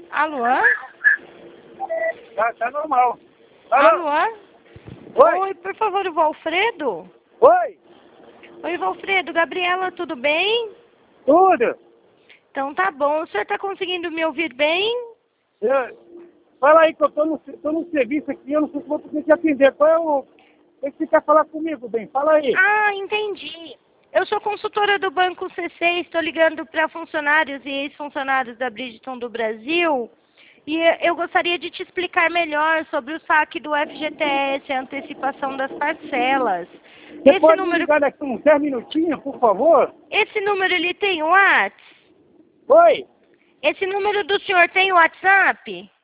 Alô? Tá normal. Alô? Oi? Oi, por favor, o Valfredo? Oi? Oi, Valfredo. Gabriela, tudo bem? Tudo? Então tá bom. O senhor tá conseguindo me ouvir bem? Fala aí que eu tô no serviço aqui, eu não sei se vou poder te atender. Qual é o que você quer falar comigo, bem? Fala aí. Ah, entendi. Eu sou consultora do Banco CC, estou ligando para funcionários e ex-funcionários da Bridgestone do Brasil. E eu gostaria de te explicar melhor sobre o saque do FGTS, a antecipação das parcelas. Você pode me ligar daqui uns 10 minutinhos, por favor? Esse número ele tem WhatsApp? Oi? Esse número do senhor tem WhatsApp?